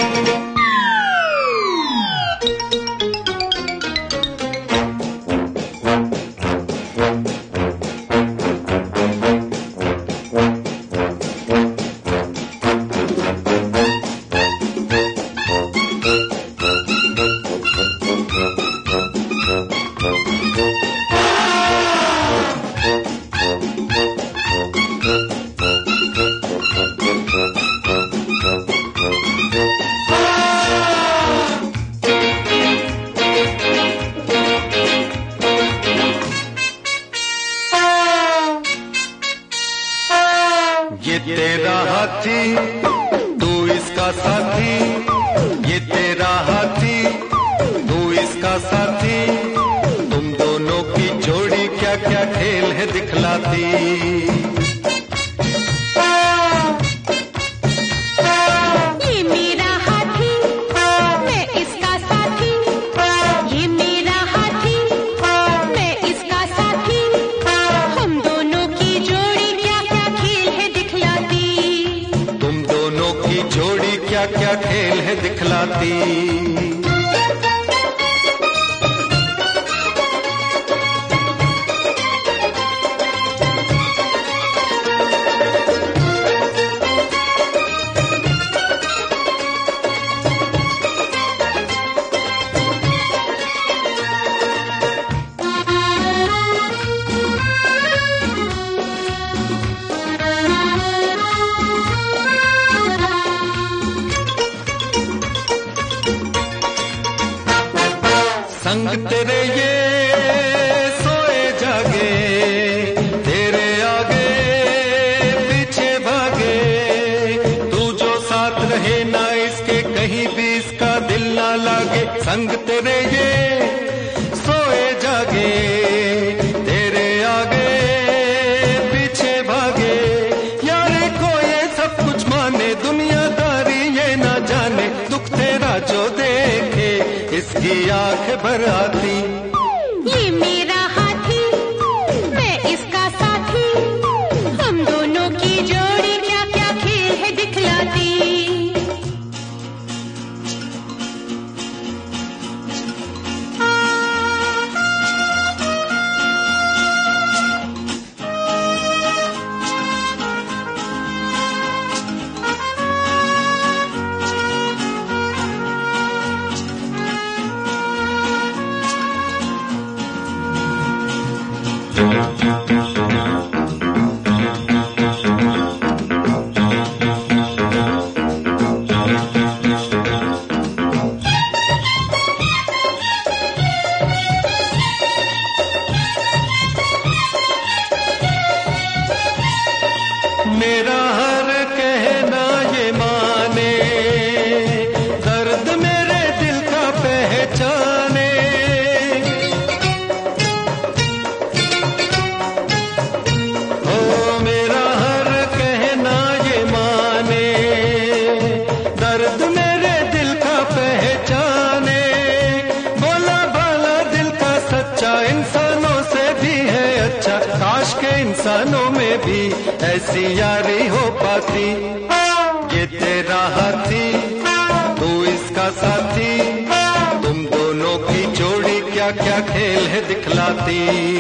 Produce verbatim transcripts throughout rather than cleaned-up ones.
ये तेरा हाथी तू इसका साथी, ये तेरा हाथी तू इसका साथी, तुम दोनों की जोड़ी क्या क्या खेल है दिखलाती। ये मेरा हाथी मैं इसका साथी, ये मेरा हाथी मैं इसका साथी, हम दोनों की जोड़ी क्या क्या खेल है दिखलाती। तुम दोनों की जोड़ी क्या क्या खेल है दिखलाती। संग तेरे ये सोए जागे, तेरे आगे पीछे भागे, तू जो साथ रहे ना इसके कहीं भी इसका दिल ना लागे। संग तेरे ये सोए जागे, तेरे आगे पीछे भागे, यारे को ये सब कुछ माने, दुनियादारी ये ना जाने, दुख तेरा जो देखे इसकी आंख भर आती। ये मेरा हाथी मैं इसका साथी, हम दोनों की जोड़ी क्या क्या खेल है दिखलाती। मेरा हर कहना ये माने, दर्द मेरे दिल का पहचाने, ओ मेरा हर कहना ये माने, दर्द मेरे दिल का पहचाने, बोला भाला दिल का सच्चा इंसानों से भी है अच्छा, काश के इंसानों में भी ऐसी यारी हो पाती। ये तेरा हाथी तू इसका साथी, तुम दोनों की जोड़ी क्या क्या खेल है दिखलाती।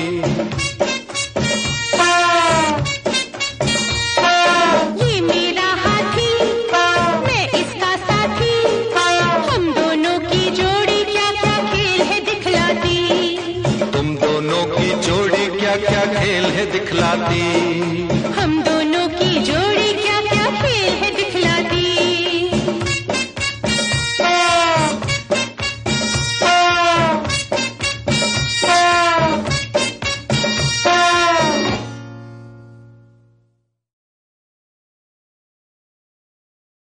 ये मेरा हाथी मैं इसका साथी, हम दोनों की जोड़ी क्या क्या खेल है दिखलाती। तुम दोनों की जोड़ी क्या क्या खेल है दिखलाती। हम दोनों की जोड़ी